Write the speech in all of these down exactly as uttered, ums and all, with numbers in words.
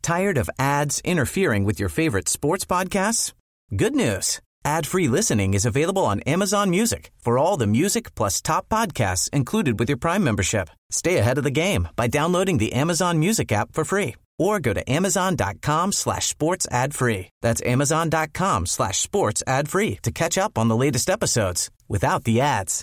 Tired of ads interfering with your favorite sports podcasts? Good news. Ad-free listening is available on Amazon Music for all the music plus top podcasts included with your Prime membership. Stay ahead of the game by downloading the Amazon Music app for free or go to amazon.com slash sports ad free. That's amazon.com slash sports ad free to catch up on the latest episodes without the ads.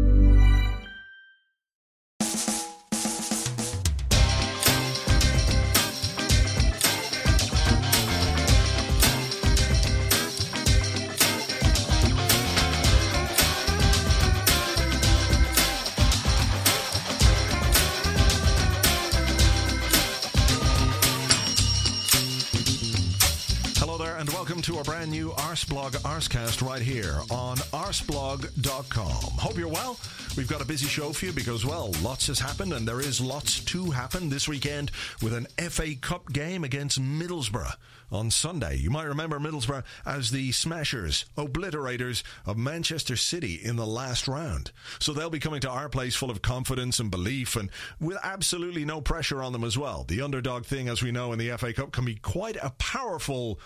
And welcome to our brand new Arseblog Arsecast right here on arseblog dot com. Hope you're well. We've got a busy show for you because, well, lots has happened and there is lots to happen this weekend with an F A Cup game against Middlesbrough on Sunday. You might remember Middlesbrough as the smashers, obliterators of Manchester City in the last round. So they'll be coming to our place full of confidence and belief and with absolutely no pressure on them as well. The underdog thing, as we know in the F A Cup, can be quite a powerful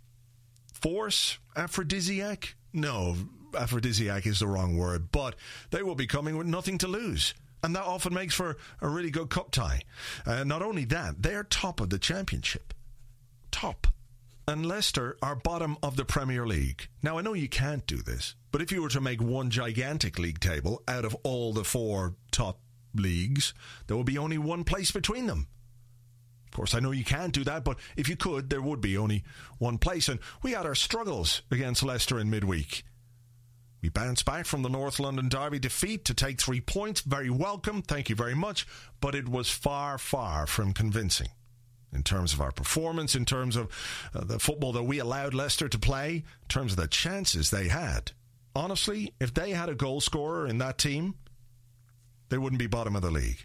force, aphrodisiac? No, aphrodisiac is the wrong word, but they will be coming with nothing to lose. And that often makes for a really good cup tie. Uh, not only that, they're top of the championship. Top. And Leicester are bottom of the Premier League. Now, I know you can't do this, but if you were to make one gigantic league table out of all the four top leagues, there would be only one place between them. Of course, I know you can't do that, but if you could, there would be only one place. And we had our struggles against Leicester in midweek. We bounced back from the North London Derby defeat to take three points. Very welcome. Thank you very much. But it was far, far from convincing in terms of our performance, in terms of uh, the football that we allowed Leicester to play, in terms of the chances they had. Honestly, if they had a goal scorer in that team, they wouldn't be bottom of the league.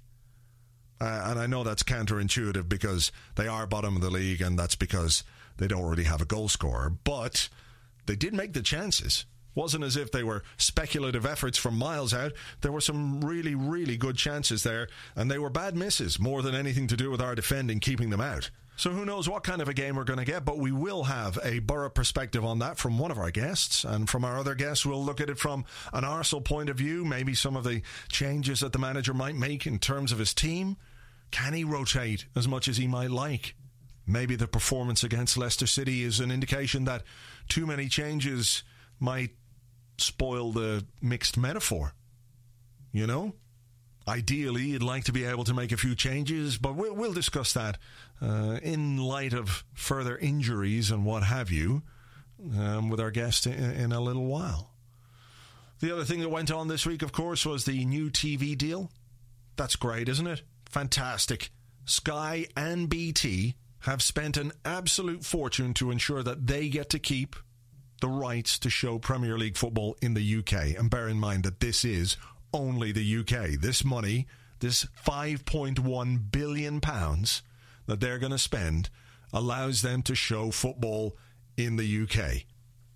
Uh, and I know that's counterintuitive because they are bottom of the league and that's because they don't really have a goal scorer. But they did make the chances. Wasn't as if they were speculative efforts from miles out. There were some really, really good chances there. And they were bad misses more than anything to do with our defending keeping them out. So who knows what kind of a game we're going to get, but we will have a Borough perspective on that from one of our guests. And from our other guests, we'll look at it from an Arsenal point of view, maybe some of the changes that the manager might make in terms of his team. Can he rotate as much as he might like? Maybe the performance against Leicester City is an indication that too many changes might spoil the mixed metaphor. You know? Ideally, you'd like to be able to make a few changes, but we'll, we'll discuss that uh, in light of further injuries and what have you um, with our guest in, in a little while. The other thing that went on this week, of course, was the new T V deal. That's great, isn't it? Fantastic. Sky and B T have spent an absolute fortune to ensure that they get to keep the rights to show Premier League football in the U K. And bear in mind that this is only the U K. This money, this five point one billion pounds that they're going to spend, allows them to show football in the U K.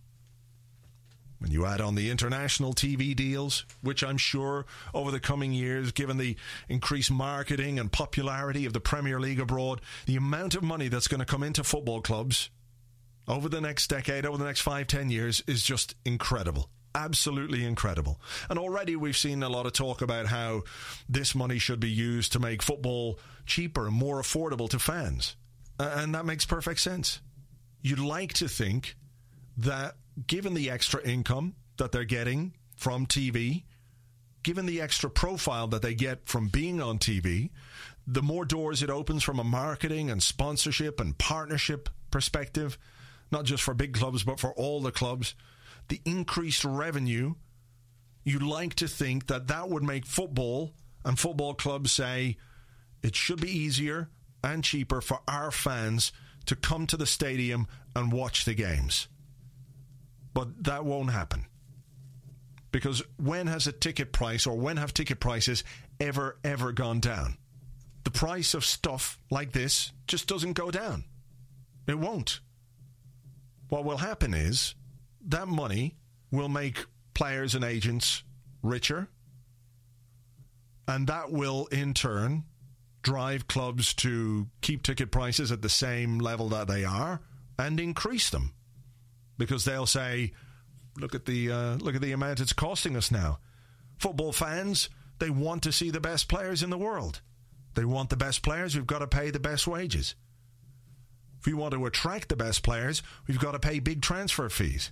When you add on the international T V deals, which I'm sure over the coming years, given the increased marketing and popularity of the Premier League abroad, the amount of money that's going to come into football clubs over the next decade, over the next five, ten years, is just incredible. Absolutely incredible. And already we've seen a lot of talk about how this money should be used to make football cheaper and more affordable to fans. And that makes perfect sense. You'd like to think that given the extra income that they're getting from T V, given the extra profile that they get from being on T V, the more doors it opens from a marketing and sponsorship and partnership perspective, not just for big clubs, but for all the clubs, the increased revenue, you'd like to think that that would make football and football clubs say it should be easier and cheaper for our fans to come to the stadium and watch the games. But that won't happen. Because when has a ticket price or when have ticket prices ever, ever gone down? The price of stuff like this just doesn't go down. It won't. What will happen is that money will make players and agents richer, and that will in turn drive clubs to keep ticket prices at the same level that they are and increase them. Because they'll say, look at the uh, look at the amount it's costing us now. Football fans, they want to see the best players in the world. They want the best players, we've got to pay the best wages. If we want to attract the best players, we've got to pay big transfer fees.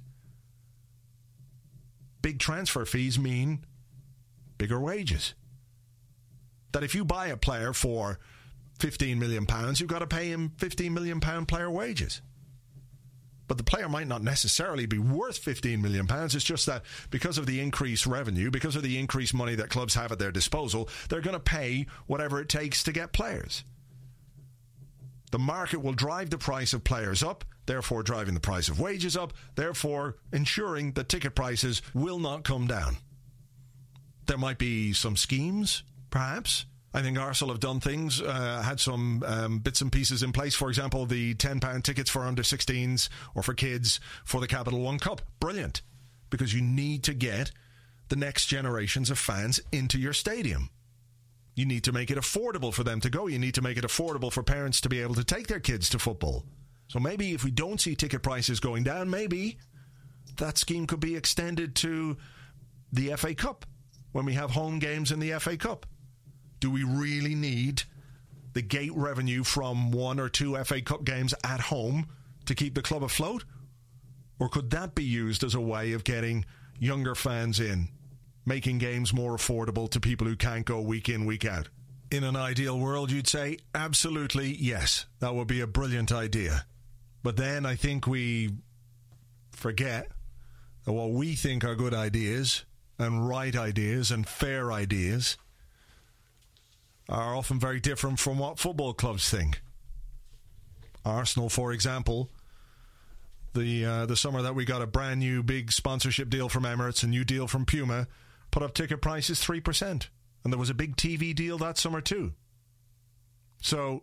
Big transfer fees mean bigger wages. That if you buy a player for fifteen million pounds, you've got to pay him fifteen million pound player wages. But the player might not necessarily be worth fifteen million pounds. It's just that because of the increased revenue, because of the increased money that clubs have at their disposal, they're going to pay whatever it takes to get players. The market will drive the price of players up, therefore driving the price of wages up, therefore ensuring that ticket prices will not come down. There might be some schemes, perhaps. I think Arsenal have done things, uh, had some um, bits and pieces in place. For example, the ten pound tickets for under sixteens or for kids for the Capital One Cup. Brilliant. Because you need to get the next generations of fans into your stadium. You need to make it affordable for them to go. You need to make it affordable for parents to be able to take their kids to football. So maybe if we don't see ticket prices going down, maybe that scheme could be extended to the F A Cup when we have home games in the F A Cup. Do we really need the gate revenue from one or two F A Cup games at home to keep the club afloat? Or could that be used as a way of getting younger fans in, making games more affordable to people who can't go week in, week out? In an ideal world, you'd say, absolutely, yes, that would be a brilliant idea. But then I think we forget that what we think are good ideas and right ideas and fair ideas are often very different from what football clubs think. Arsenal, for example, the uh, the summer that we got a brand new big sponsorship deal from Emirates, a new deal from Puma, put up ticket prices three percent. And there was a big T V deal that summer too. So,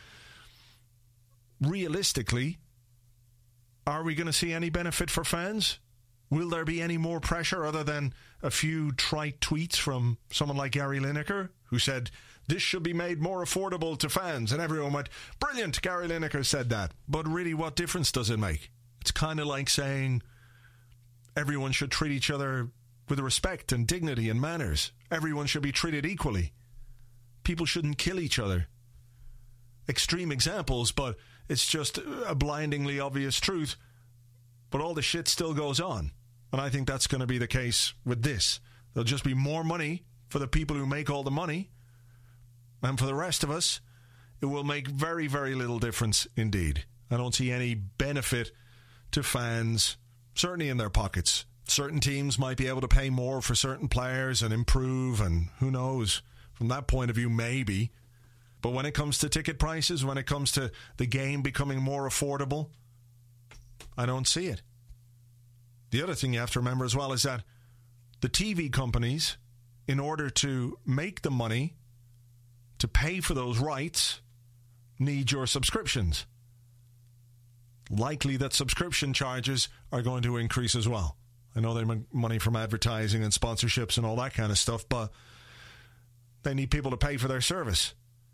realistically, are we going to see any benefit for fans? Will there be any more pressure other than a few trite tweets from someone like Gary Lineker, who said, this should be made more affordable to fans? And everyone went, brilliant, Gary Lineker said that. But really, what difference does it make? It's kind of like saying everyone should treat each other with respect and dignity and manners. Everyone should be treated equally. People shouldn't kill each other. Extreme examples, but it's just a blindingly obvious truth. But all the shit still goes on. And I think that's going to be the case with this. There'll just be more money for the people who make all the money. And for the rest of us, it will make very, very little difference indeed. I don't see any benefit to fans, certainly in their pockets. Certain teams might be able to pay more for certain players and improve, and who knows, from that point of view, maybe. But when it comes to ticket prices, when it comes to the game becoming more affordable, I don't see it. The other thing you have to remember as well is that the T V companies, in order to make the money to pay for those rights, need your subscriptions. Likely that subscription charges are going to increase as well. I know they make money from advertising and sponsorships and all that kind of stuff, but they need people to pay for their service.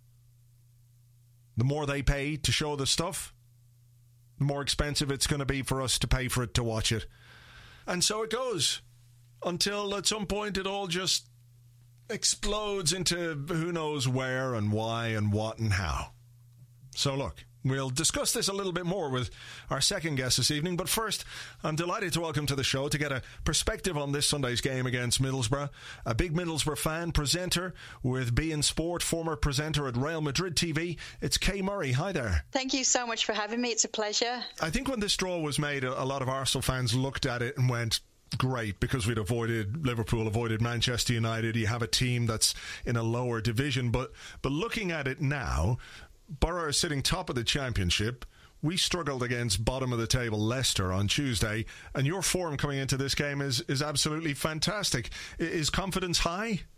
The more they pay to show the stuff, the more expensive it's going to be for us to pay for it to watch it. And so it goes until at some point it all just explodes into who knows where and why and what and how. So look, we'll discuss this a little bit more with our second guest this evening, but first, I'm delighted to welcome to the show to get a perspective on this Sunday's game against Middlesbrough, a big Middlesbrough fan, presenter with Be In Sport, former presenter at Real Madrid T V. It's Kay Murray. Hi there. Thank you so much for having me. It's a pleasure. I think when this draw was made, a lot of Arsenal fans looked at it and went, great, because we'd avoided Liverpool, avoided Manchester United. You have a team that's in a lower division, but but looking at it now, Borough is sitting top of the Championship. We struggled against bottom of the table Leicester on Tuesday, and your form coming into this game is, is absolutely fantastic. Is confidence high?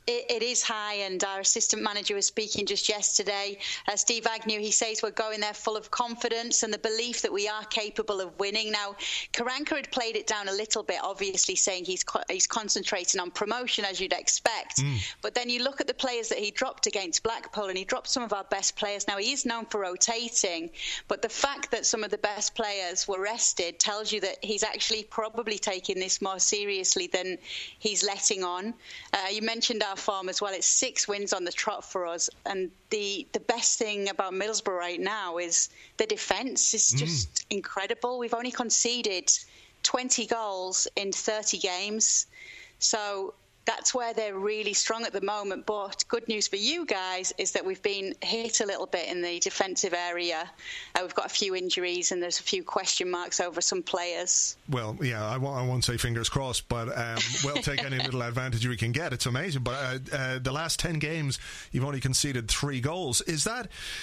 It, it is high, and our assistant manager was speaking just yesterday. Uh, Steve Agnew, he says we're going there full of confidence and the belief that we are capable of winning. Now, Karanka had played it down a little bit, obviously saying he's co- he's concentrating on promotion, as you'd expect. Mm. But then you look at the players that he dropped against Blackpool, and he dropped some of our best players. Now, he is known for rotating, but the fact that some of the best players were rested tells you that he's actually probably taking this more seriously than he's letting on. Uh, you mentioned our form as well. It's six wins on the trot for us, and the the best thing about Middlesbrough right now is the defence is just mm. incredible. We've only conceded twenty goals in thirty games, so that's where they're really strong at the moment. But good news for you guys is that we've been hit a little bit in the defensive area. Uh, we've got a few injuries and there's a few question marks over some players. Well, yeah, I won't, I won't say fingers crossed, but um, we'll take any little advantage we can get. It's amazing. But uh, uh, the last ten games, you've only conceded three goals. Is that...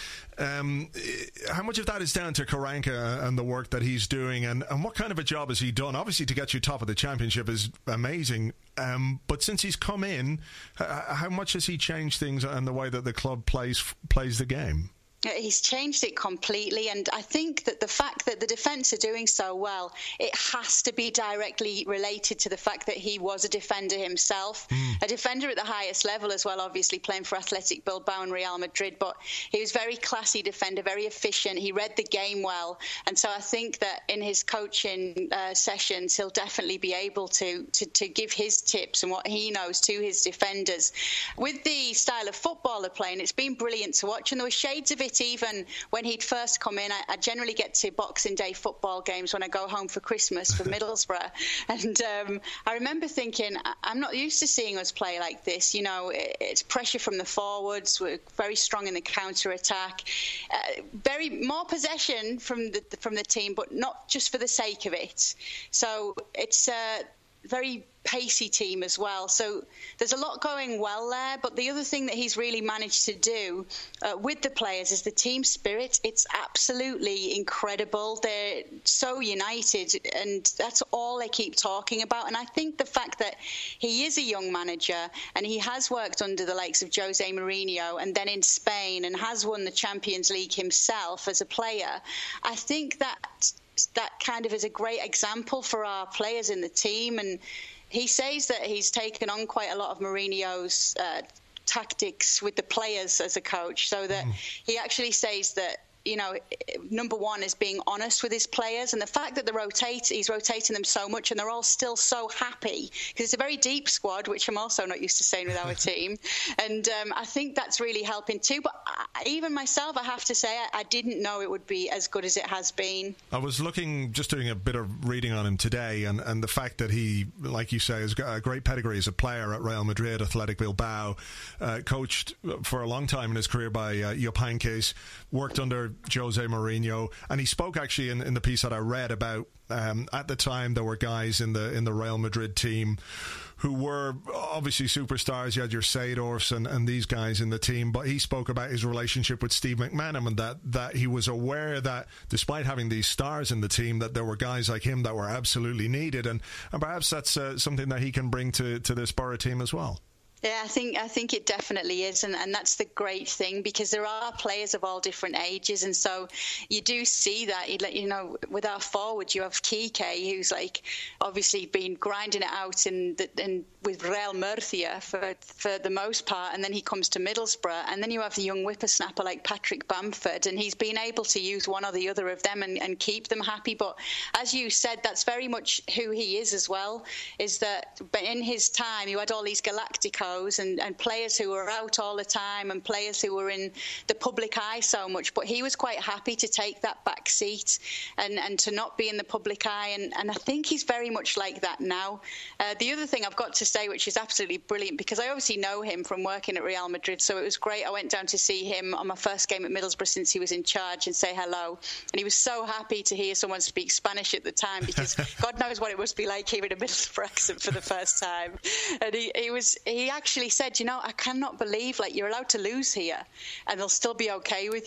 Um, how much of that is down to Karanka and the work that he's doing, and, and what kind of a job has he done? Obviously, to get you top of the championship is amazing, um, but since he's come in, uh, how much has he changed things and the way that the club plays plays the game? He's changed it completely, and I think that the fact that the defence are doing so well, it has to be directly related to the fact that he was a defender himself, mm. a defender at the highest level as well, obviously playing for Athletic Bilbao and Real Madrid, but he was very classy defender, very efficient, he read the game well, and so I think that in his coaching uh, sessions he'll definitely be able to, to, to give his tips and what he knows to his defenders. With the style of football they're playing, it's been brilliant to watch, and there were shades of it even when he'd first come in. I, I generally get to Boxing Day football games when I go home for Christmas for Middlesbrough, and um, I remember thinking, I'm not used to seeing us play like this. You know, it, it's pressure from the forwards, we're very strong in the counter-attack, uh, very more possession from the from the team, but not just for the sake of it. So it's a very pacey team as well. So there's a lot going well there, but the other thing that he's really managed to do uh, with the players is the team spirit. It's absolutely incredible. They're so united, and that's all they keep talking about. And I think the fact that he is a young manager and he has worked under the likes of Jose Mourinho and then in Spain and has won the Champions League himself as a player, I think that that kind of is a great example for our players in the team. And he says that he's taken on quite a lot of Mourinho's uh, tactics with the players as a coach, so that mm. he actually says that, you know, number one is being honest with his players, and the fact that they rotate, he's rotating them so much and they're all still so happy, because it's a very deep squad, which I'm also not used to saying with our team, and um, I think that's really helping too. But I, even myself, I have to say, I, I didn't know it would be as good as it has been. I was looking, just doing a bit of reading on him today, and, and the fact that he, like you say, has got a great pedigree as a player at Real Madrid, Athletic Bilbao, uh, coached for a long time in his career by uh, Jupp Heynckes, worked under Jose Mourinho, and he spoke actually in, in the piece that I read about um, at the time there were guys in the in the Real Madrid team who were obviously superstars. You had your Seedorfs and, and these guys in the team, but he spoke about his relationship with Steve McManaman, and that, that he was aware that despite having these stars in the team, that there were guys like him that were absolutely needed, and, and perhaps that's uh, something that he can bring to, to this Borough team as well. Yeah, I think I think it definitely is, and, and that's the great thing, because there are players of all different ages, and so you do see that. You know, with our forward, you have Kike, who's like obviously been grinding it out in the, in with Real Murcia for for the most part, and then he comes to Middlesbrough, and then you have the young whippersnapper like Patrick Bamford, and he's been able to use one or the other of them and, and keep them happy. But as you said, that's very much who he is as well. Is that in his time you had all these Galacticos And, and players who were out all the time and players who were in the public eye so much, but he was quite happy to take that back seat and, and to not be in the public eye, and, and I think he's very much like that now. Uh, the other thing I've got to say, which is absolutely brilliant, because I obviously know him from working at Real Madrid, so it was great. I went down to see him on my first game at Middlesbrough since he was in charge and say hello, and he was so happy to hear someone speak Spanish at the time, because God knows what it must be like hearing a Middlesbrough accent for the first time. And he, he was he actually said, you know, I cannot believe like you're allowed to lose here and they'll still be okay with you.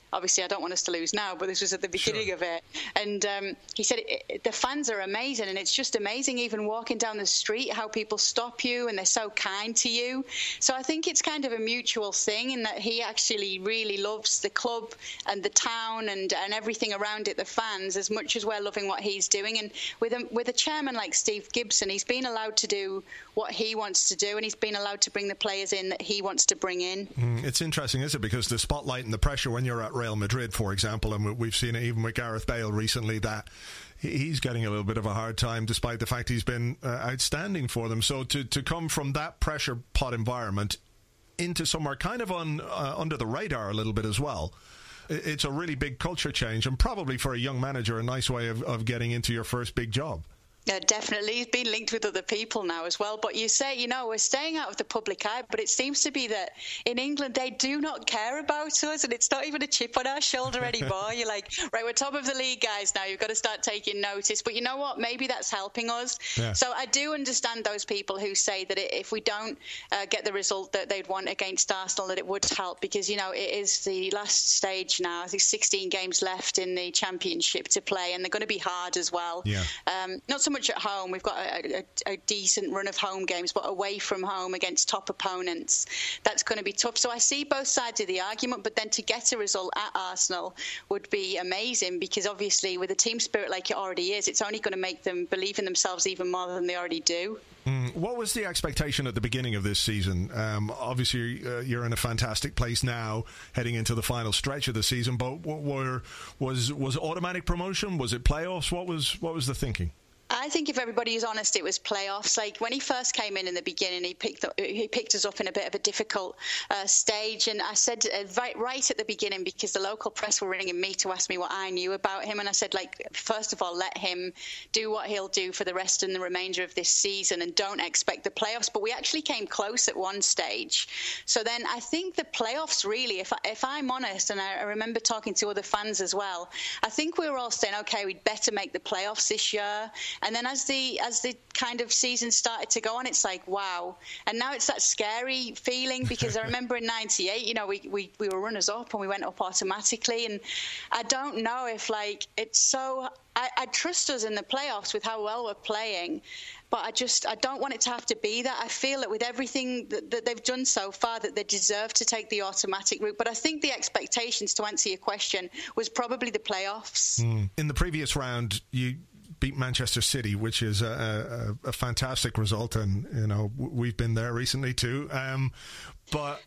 obviously I don't want us to lose now, but this was at the beginning sure. of it. And um, he said it, it, the fans are amazing, and it's just amazing even walking down the street how people stop you and they're so kind to you. So I think it's kind of a mutual thing in that he actually really loves the club and the town and, and everything around it, the fans, as much as we're loving what he's doing. And with a, with a chairman like Steve Gibson, he's been allowed to do what he wants to do, and he's been allowed to bring the players in that he wants to bring in. Mm, it's interesting, isn't it? Because the spotlight and the pressure when you're at Real Madrid, for example, and we've seen it even with Gareth Bale recently, that he's getting a little bit of a hard time despite the fact he's been uh, outstanding for them. So to, to come from that pressure pot environment into somewhere kind of on uh, under the radar a little bit as well, it's a really big culture change, and probably for a young manager a nice way of, of getting into your first big job. Yeah, definitely. He's been linked with other people now as well. But you say, you know, we're staying out of the public eye, but it seems to be that in England they do not care about us, and it's not even a chip on our shoulder anymore. You're like, right, we're top of the league, guys, now. You've got to start taking notice. But you know what? Maybe that's helping us. Yeah. So I do understand those people who say that if we don't uh, get the result that they'd want against Arsenal, that it would help, because, you know, it is the last stage now. I think sixteen games left in the Championship to play, and they're going to be hard as well. Yeah. Um, not so much at home. We've got a, a, a decent run of home games, but away from home against top opponents, that's going to be tough. So I see both sides of the argument, but then to get a result at Arsenal would be amazing, because obviously with a team spirit like it already is, it's only going to make them believe in themselves even more than they already do. Mm. What was the expectation at the beginning of this season? Um, obviously, uh, you're in a fantastic place now, heading into the final stretch of the season. But what were, was was automatic promotion? Was it playoffs? What was what was the thinking? I think if everybody is honest, it was playoffs. Like when he first came in in the beginning, he picked up, he picked us up in a bit of a difficult uh, stage. And I said uh, right, right at the beginning, because the local press were ringing me to ask me what I knew about him. And I said, like, first of all, let him do what he'll do for the rest and the remainder of this season, and don't expect the playoffs. But we actually came close at one stage. So then I think the playoffs really, if, I, if I'm honest, and I, I remember talking to other fans as well, I think we were all saying, okay, we'd better make the playoffs this year. And then as the as the kind of season started to go on, it's like, wow. And now it's that scary feeling, because I remember in ninety-eight, you know, we, we, we were runners up and we went up automatically. And I don't know if, like, it's so... I, I trust us in the playoffs with how well we're playing, but I just I don't want it to have to be that. I feel that with everything that, that they've done so far, that they deserve to take the automatic route. But I think the expectations, to answer your question, was probably the playoffs. Mm. In the previous round, you beat Manchester City, which is a, a, a fantastic result, and you know we've been there recently too. Um, but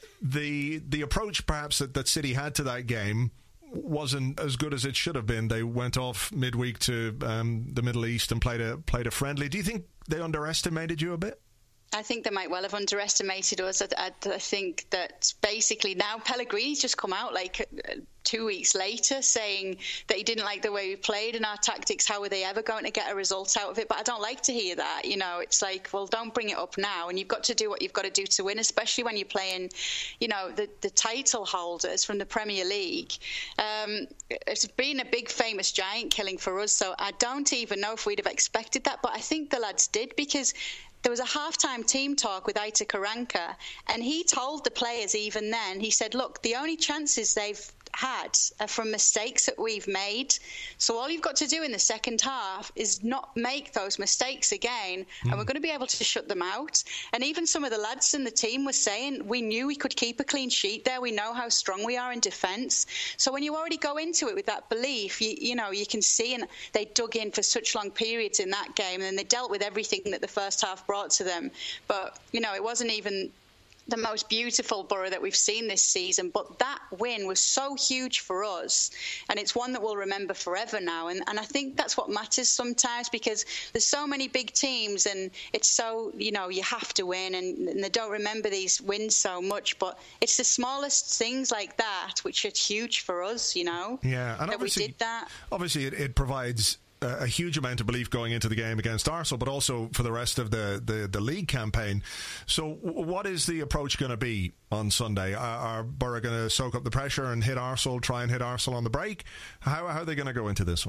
the the approach perhaps that, that City had to that game wasn't as good as it should have been. They went off midweek to um, the Middle East and played a played a friendly. Do you think they underestimated you a bit? I think they might well have underestimated us. I, I, I think that basically now Pellegrini's just come out like two weeks later saying that he didn't like the way we played and our tactics. How were they ever going to get a result out of it? But I don't like to hear that. You know, it's like, well, don't bring it up now. And you've got to do what you've got to do to win, especially when you're playing, you know, the, the title holders from the Premier League. Um, it's been a big, famous giant killing for us. So I don't even know if we'd have expected that. But I think the lads did, because there was a halftime team talk with Aitor Karanka, and he told the players even then, he said, look, the only chances they've had are from mistakes that we've made. So all you've got to do in the second half is not make those mistakes again, mm. and we're going to be able to shut them out. And even some of the lads in the team were saying, we knew we could keep a clean sheet there. We know how strong we are in defence. So when you already go into it with that belief, you, you know, you can see, and they dug in for such long periods in that game, and they dealt with everything that the first half brought to them. But, you know, it wasn't even the most beautiful Borough that we've seen this season, but that win was so huge for us, and it's one that we'll remember forever now. And, and I think that's what matters sometimes, because there's so many big teams, and it's so, you know, you have to win, and, and they don't remember these wins so much, but it's the smallest things like that which are huge for us, you know. Yeah, and that we did that. Obviously, it, it provides a huge amount of belief going into the game against Arsenal, but also for the rest of the, the, the league campaign. So what is the approach going to be on Sunday? Are, are Borough going to soak up the pressure and hit Arsenal, try and hit Arsenal on the break? How, how are they going to go into this one?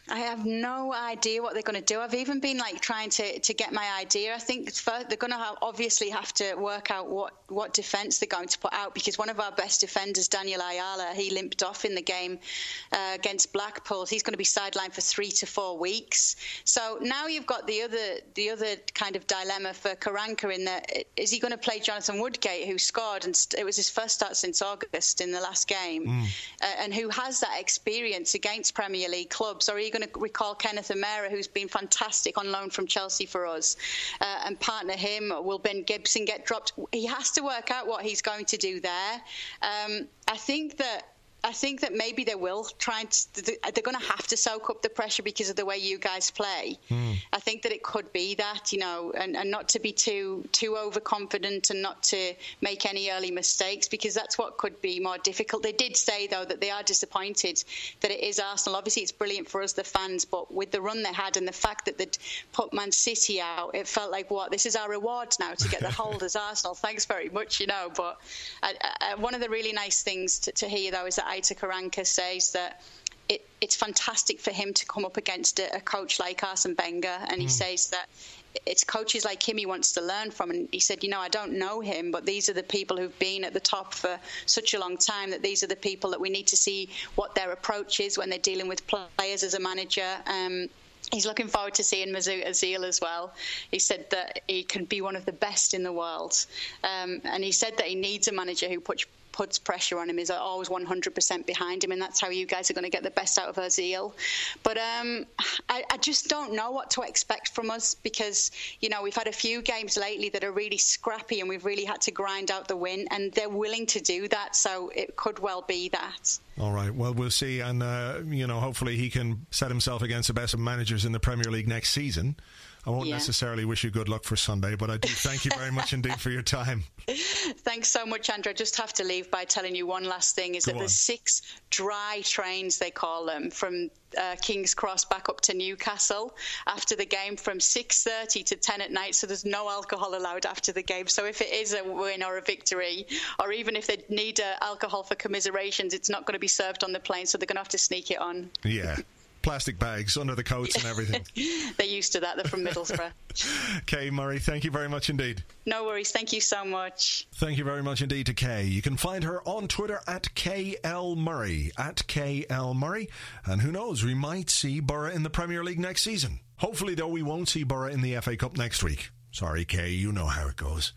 I have no idea what they're going to do. I've even been like trying to, to get my idea. I think first they're going to have, obviously have to work out what, what defence they're going to put out, because one of our best defenders, Daniel Ayala, he limped off in the game uh, against Blackpool. He's going to be sidelined for three to four weeks. So now you've got the other the other kind of dilemma for Karanka in that, is he going to play Jonathan Woodgate, who scored, and st- it was his first start since August in the last game, mm. uh, and who has that experience against Premier League clubs, or are you going to recall Kenneth O'Meara, who's been fantastic on loan from Chelsea for us, uh, and partner him? Will Ben Gibson get dropped? He has to work out what he's going to do there. Um, I think that I think that maybe they will try and they're going to have to soak up the pressure because of the way you guys play. Mm. I think that it could be that, you know, and, and not to be too too overconfident and not to make any early mistakes, because that's what could be more difficult. They did say, though, that they are disappointed that it is Arsenal. Obviously, it's brilliant for us, the fans, but with the run they had and the fact that they'd put Man City out, it felt like, what, this is our reward now to get the hold as Arsenal. Thanks very much, you know. But I, I, one of the really nice things to, to hear, though, is that Aitor Karanka says that it, it's fantastic for him to come up against a, a coach like Arsene Wenger, and he mm. says that it's coaches like him he wants to learn from. And he said, you know, I don't know him, but these are the people who've been at the top for such a long time, that these are the people that we need to see what their approach is when they're dealing with players as a manager. Um, He's looking forward to seeing Mesut Ozil as well. He said that he can be one of the best in the world. Um, and he said that he needs a manager who puts puts pressure on him, is always one hundred percent behind him, and that's how you guys are going to get the best out of Ozil. But um, I, I just don't know what to expect from us, because, you know, we've had a few games lately that are really scrappy and we've really had to grind out the win, and they're willing to do that, so it could well be that. All right, well, we'll see, and, uh, you know, hopefully he can set himself against the best of managers in the Premier League next season. I won't yeah. necessarily wish you good luck for Sunday, but I do thank you very much indeed for your time. Thanks so much, Andrew. I just have to leave by telling you one last thing, is Go that on. There's six dry trains, they call them, from uh, King's Cross back up to Newcastle after the game from six thirty to ten at night, so there's no alcohol allowed after the game. So if it is a win or a victory, or even if they need uh, alcohol for commiserations, it's not going to be served on the plane, so they're going to have to sneak it on. Yeah. Plastic bags under the coats and everything. They're used to that. They're from Middlesbrough. Kay Murray, thank you very much indeed. No worries. Thank you so much. Thank you very much indeed to Kay. You can find her on Twitter at K L Murray, at K L Murray. And who knows, we might see Borough in the Premier League next season. Hopefully, though, we won't see Borough in the F A Cup next week. Sorry, Kay, you know how it goes.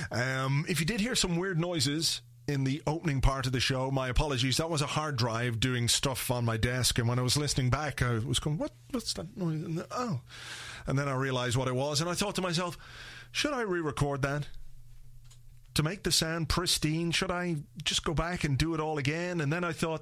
Um, if you did hear some weird noises in the opening part of the show, my apologies. That was a hard drive doing stuff on my desk, and when I was listening back, I was going, what? What's that noise? And, oh. And then I realised what it was, and I thought to myself, should I re-record that? To make the sound pristine, should I just go back and do it all again? And then I thought,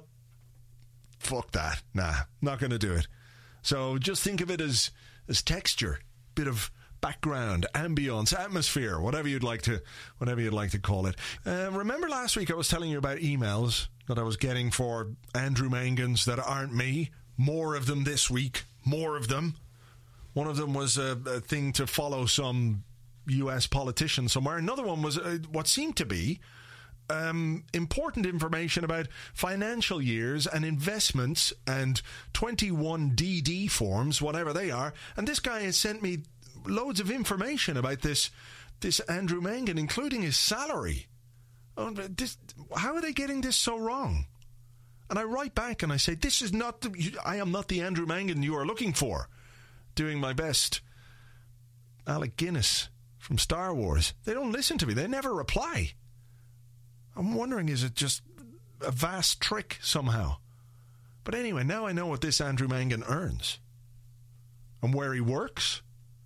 fuck that. Nah, not going to do it. So just think of it as, as texture, bit of background, ambience, atmosphere, whatever you'd like to, whatever you'd like to call it. Uh, remember last week I was telling you about emails that I was getting for Andrew Mangans that aren't me. More of them this week. More of them. One of them was a, a thing to follow some U S politician somewhere. Another one was uh, what seemed to be um, important information about financial years and investments and twenty-one D D forms, whatever they are. And this guy has sent me loads of information about this this Andrew Mangan, including his salary. Oh, this, how are they getting this so wrong? And I write back and I say, this is not the, I am not the Andrew Mangan you are looking for. Doing my best. Alec Guinness from Star Wars. They don't listen to me. They never reply. I'm wondering, is it just a vast trick somehow? But anyway, now I know what this Andrew Mangan earns and where he works.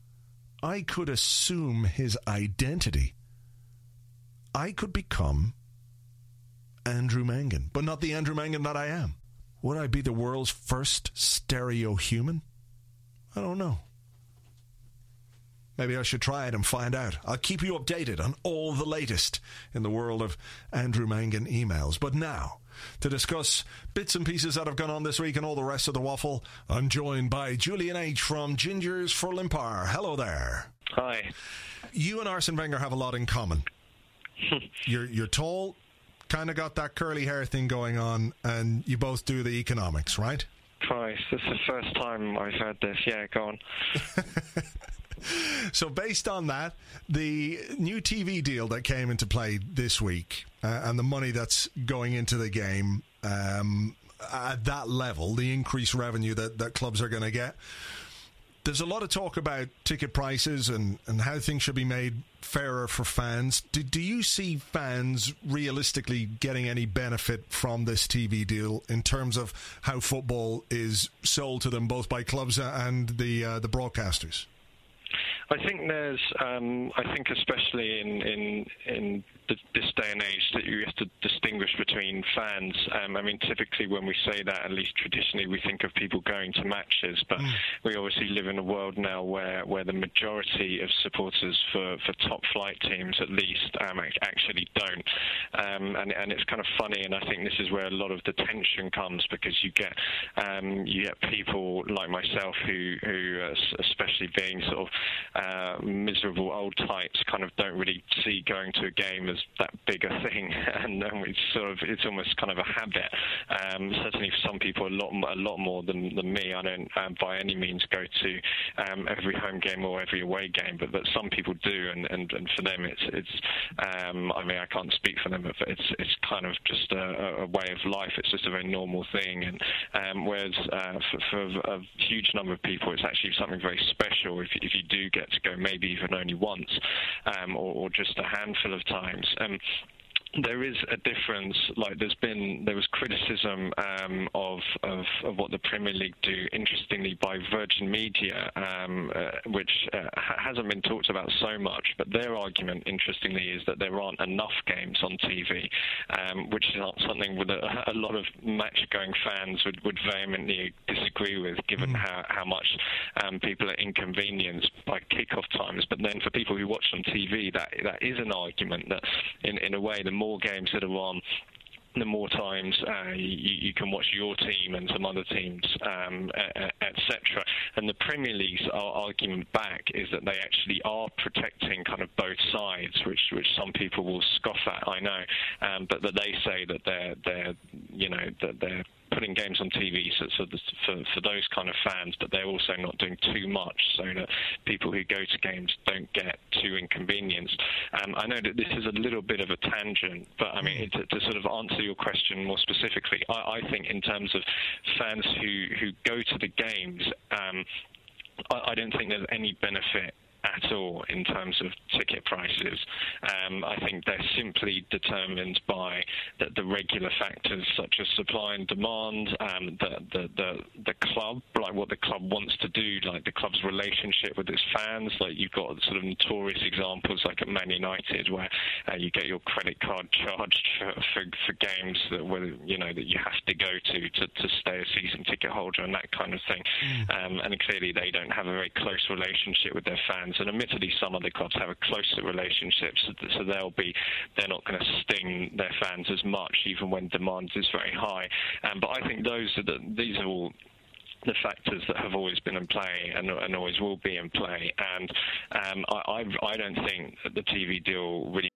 I could assume his identity. I could become Andrew Mangan, but not the Andrew Mangan that I am. Would I be the world's first stereo human? I don't know. Maybe I should try it and find out. I'll keep you updated on all the latest in the world of Andrew Mangan emails. But now, to discuss bits and pieces that have gone on this week and all the rest of the waffle, I'm joined by Julian H. from Gingers for Limpar. Hello there. Hi. You and Arsene Wenger have a lot in common. you're you're tall, kind of got that curly hair thing going on, and you both do the economics, right? Christ, this is the first time I've heard this. Yeah, go on. So based on that, the new T V deal that came into play this week uh, and the money that's going into the game um, at that level, the increased revenue that, that clubs are going to get, there's a lot of talk about ticket prices and, and how things should be made fairer for fans. Do, do you see fans realistically getting any benefit from this T V deal in terms of how football is sold to them both by clubs and the uh, the broadcasters? I think there's, um, I think especially in in, in the, this day and age, that you have to distinguish between fans. Um, I mean, typically when we say that, at least traditionally, we think of people going to matches, but mm. we obviously live in a world now where, where the majority of supporters for, for top flight teams, at least, um, actually don't. Um, and, and it's kind of funny, and I think this is where a lot of the tension comes, because you get um, you get people like myself who, who uh, especially being sort of uh, miserable old types, kind of don't really see going to a game as that big a thing, and um, it's sort of it's almost kind of a habit. Um, certainly, for some people, a lot a lot more than, than me. I don't um, by any means go to um, every home game or every away game, but but some people do, and, and, and for them, it's it's. Um, I mean, I can't speak for them, but it's it's kind of just a, a way of life. It's just a very normal thing, and um, whereas uh, for, for a huge number of people, it's actually something very special if if you do get to go, maybe even only once, um, or, or just a handful of times. Um, there is a difference. Like there's been, there was criticism um, of, of of what the Premier League do, interestingly, by Virgin Media, um, uh, which uh, hasn't been talked about so much. But their argument, interestingly, is that there aren't enough games on T V, um, which is not something that a, a lot of match-going fans would, would vehemently disagree with, given mm. how how much um, people are inconvenienced by kickoff times. But then for people who watch on T V, that that is an argument that, in in a way, the more games that are on, the more times uh, you, you can watch your team and some other teams, um, et cetera. And the Premier League's argument back is that they actually are protecting kind of both sides, which which some people will scoff at, I know, um, but that they say that they're they're you know that they're putting games on T V so, so the, for, for those kind of fans, but they're also not doing too much so that people who go to games don't get too inconvenienced. Um, I know that this is a little bit of a tangent, but I mean, to, to sort of answer your question more specifically, I, I think in terms of fans who, who go to the games, um, I, I don't think there's any benefit at all in terms of ticket prices. Um, I think they're simply determined by the, the regular factors such as supply and demand, um, the, the, the, the club, like what the club wants to do, like the club's relationship with its fans. Like you've got sort of notorious examples like at Man United where uh, you get your credit card charged for, for, for games that were, you know, that you have to go to, to to stay a season ticket holder and that kind of thing. Mm. Um, and clearly they don't have a very close relationship with their fans. And admittedly, some other clubs have a closer relationship, so, so they'll be they're not going to sting their fans as much, even when demand is very high. Um, but I think those are the, these are all the factors that have always been in play and, and always will be in play. And um, I, I I don't think that the T V deal really.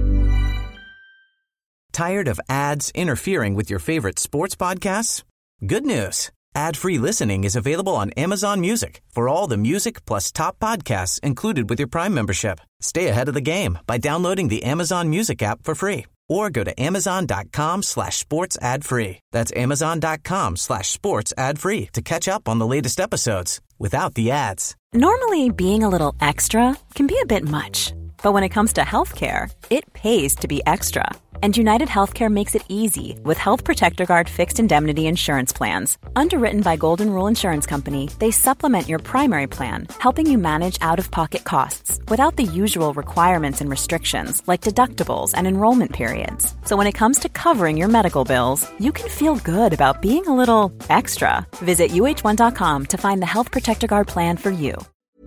Tired of ads interfering with your favorite sports podcasts? Good news. Ad-free listening is available on Amazon Music for all the music plus top podcasts included with your Prime membership. Stay ahead of the game by downloading the Amazon Music app for free or go to amazon.com slash sports ad free. That's amazon.com slash sports ad free to catch up on the latest episodes without the ads. Normally, being a little extra can be a bit much, but when it comes to healthcare, it pays to be extra. And United Healthcare makes it easy with Health Protector Guard fixed indemnity insurance plans. Underwritten by Golden Rule Insurance Company, they supplement your primary plan, helping you manage out-of-pocket costs without the usual requirements and restrictions like deductibles and enrollment periods. So when it comes to covering your medical bills, you can feel good about being a little extra. Visit U H one dot com to find the Health Protector Guard plan for you.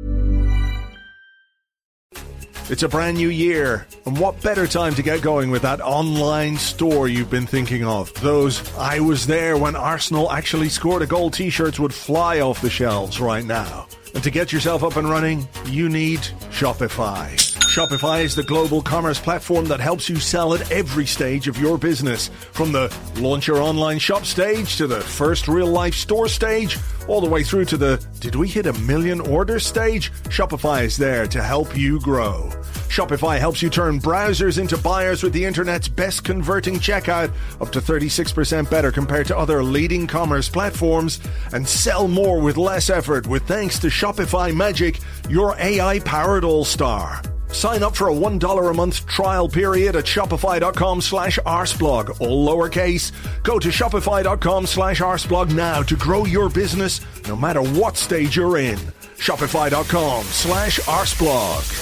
It's a brand new year, and what better time to get going with that online store you've been thinking of? Those "I was there when Arsenal actually scored a goal" t-shirts would fly off the shelves right now. And to get yourself up and running, you need Shopify. Shopify is the global commerce platform that helps you sell at every stage of your business. From the launch your online shop stage to the first real-life store stage, all the way through to the did we hit a million orders stage? Shopify is there to help you grow. Shopify helps you turn browsers into buyers with the internet's best converting checkout, up to thirty-six percent better compared to other leading commerce platforms, and sell more with less effort with thanks to Shopify Magic, your A I-powered all-star. Sign up for a one dollar a month trial period at shopify.com slash arseblog, all lowercase. Go to shopify.com slash arseblog now to grow your business no matter what stage you're in. Shopify.com slash arseblog.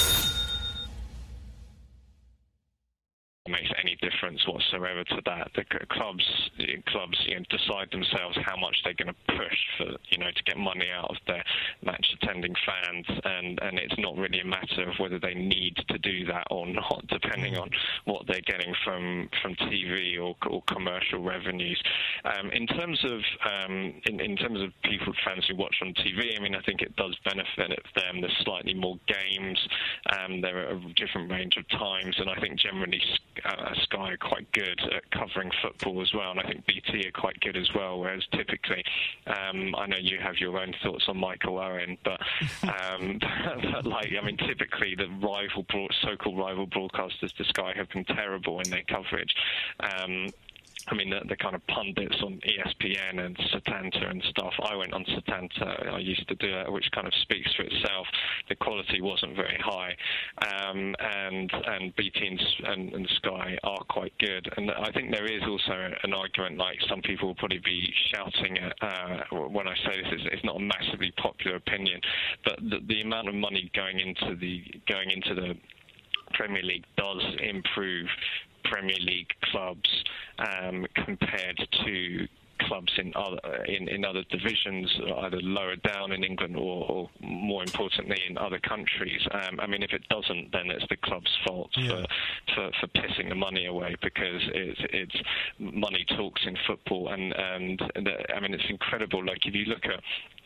Makes any difference whatsoever to that. The clubs, clubs, you know, decide themselves how much they're going to push for, you know, to get money out of their match-attending fans, and and it's not really a matter of whether they need to do that or not, depending on what they're getting from from T V or, or commercial revenues. Um, in terms of um, in, in terms of people, fans who watch on T V, I mean, I think it does benefit them. There's slightly more games. Um, there are a different range of times, and I think generally Uh, Sky are quite good at covering football as well, and I think B T are quite good as well, whereas typically, um, I know you have your own thoughts on Michael Owen, but, um, but like, I mean, typically the rival, so-called rival broadcasters to Sky have been terrible in their coverage. Um, I mean, the, the kind of pundits on E S P N and Setanta and stuff. I went on Setanta. I used to do that, which kind of speaks for itself. The quality wasn't very high, um, and and B T and, and Sky are quite good. And I think there is also an argument, like some people will probably be shouting at uh, when I say this. It's, it's not a massively popular opinion, but the, the amount of money going into the going into the Premier League does improve Premier League clubs um, compared to clubs in other in, in other divisions, either lower down in England or, or more importantly in other countries. Um, I mean, if it doesn't, then it's the club's fault yeah. for, for for pissing the money away, because it's it's money talks in football, and and the, I mean, it's incredible. Like, if you look at,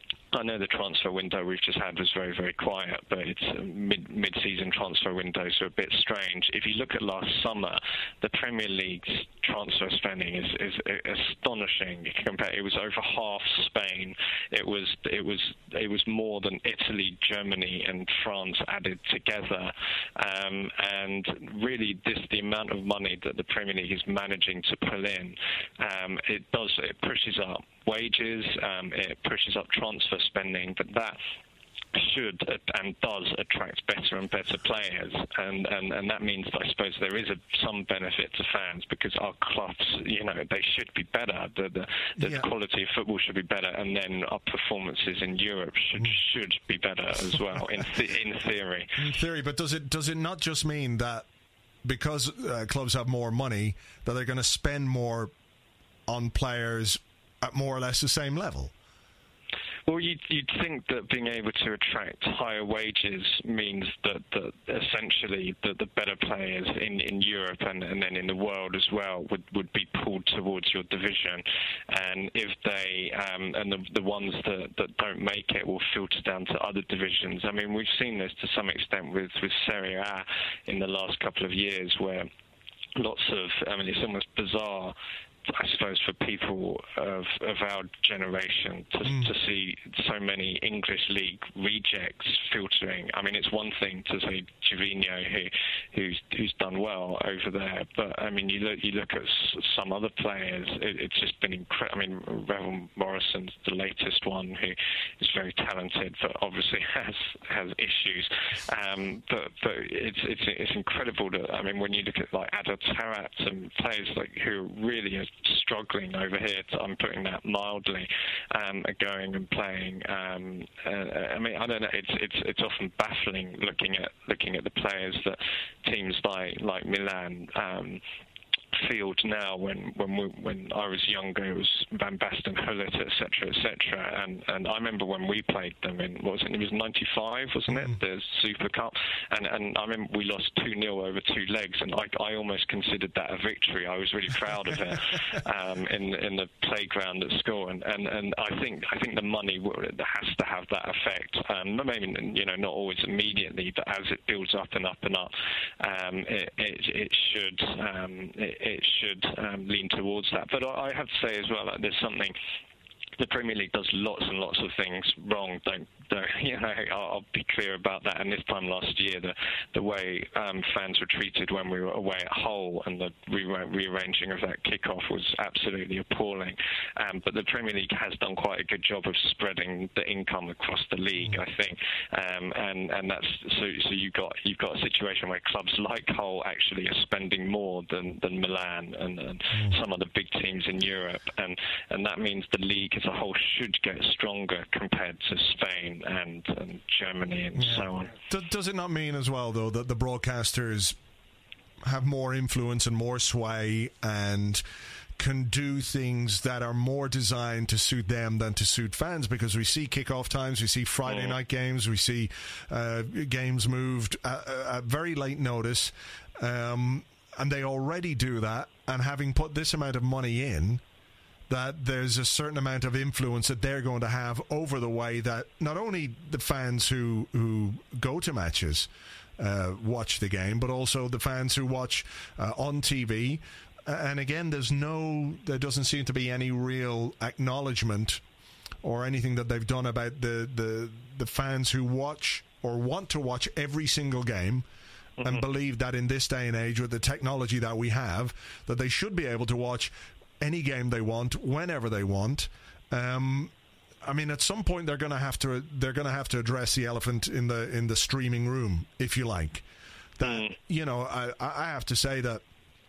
I know the transfer window we've just had was very, very quiet, but it's mid, mid-season transfer windows are a bit strange. If you look at last summer, the Premier League's transfer spending is, is astonishing. Compared, it was over half Spain. It was it was it was more than Italy, Germany, and France added together. Um, and really, this the amount of money that the Premier League is managing to pull in, um, it does it pushes up wages, um, it pushes up transfer spending, but that should and does attract better and better players, and, and, and that means that I suppose there is a, some benefit to fans, because our clubs, you know, they should be better. The the, the yeah. quality of football should be better, and then our performances in Europe should should be better as well. In th- in theory, in theory, but does it does it not just mean that because uh, clubs have more money that they're going to spend more on players at more or less the same level? Well, you'd, you'd think that being able to attract higher wages means that, that essentially the, the better players in, in Europe and, and then in the world as well would, would be pulled towards your division. And if they, um, and the, the ones that, that don't make it will filter down to other divisions. I mean, we've seen this to some extent with, with Serie A in the last couple of years, where lots of, I mean, it's almost bizarre, I suppose, for people of of our generation to mm. to see so many English league rejects filtering. I mean, it's one thing to say Gervinho, who who's who's done well over there, but I mean, you look you look at s- some other players. It, it's just been incredible. I mean, Revel Morrison's the latest one, who is very talented, but obviously has has issues. Um, but but it's it's it's incredible that, I mean, when you look at like Adel Taarabt and players like who really are struggling over here, to, I'm putting that mildly, um, are going and playing. Um, uh, I mean, I don't know. It's it's it's often baffling looking at looking at the players that teams like like Milan. Um, field now. When when we, when I was younger, it was Van Basten, Hullet, et cetera, et cetera. And and I remember when we played them in what was it? It was ninety-five, wasn't it? The Super Cup. And and I remember we lost two nil over two legs, and I I almost considered that a victory. I was really proud of it um, in in the playground at school. And, and and I think I think the money has to have that effect. Um, maybe you know not always immediately, but as it builds up and up and up, um, it, it it should. Um, it, it should um, lean towards that. But I have to say as well, like, there's something. The Premier League does lots and lots of things wrong. Don't, don't you know? I'll, I'll be clear about that. And this time last year, the the way um, fans were treated when we were away at Hull and the re- rearranging of that kickoff was absolutely appalling. Um, but the Premier League has done quite a good job of spreading the income across the league, I think. Um, and and that's so so you got you've got a situation where clubs like Hull actually are spending more than, than Milan and, and some of the big teams in Europe, and and that means the league as a whole should get stronger compared to Spain and, and Germany and yeah. so on. D- does it not mean as well, though, that the broadcasters have more influence and more sway and can do things that are more designed to suit them than to suit fans? Because we see kickoff times, we see Friday mm. night games, we see uh, games moved at, at very late notice, um, and they already do that, and having put this amount of money in, that there's a certain amount of influence that they're going to have over the way that not only the fans who who go to matches uh, watch the game, but also the fans who watch uh, on T V. And again, there's no, there doesn't seem to be any real acknowledgement or anything that they've done about the, the, the fans who watch or want to watch every single game. Mm-hmm. And believe that in this day and age, with the technology that we have, that they should be able to watch any game they want, whenever they want. Um, I mean, at some point they're going to have to they're going to have to address the elephant in the in the streaming room, if you like. That mm. you know, I, I have to say that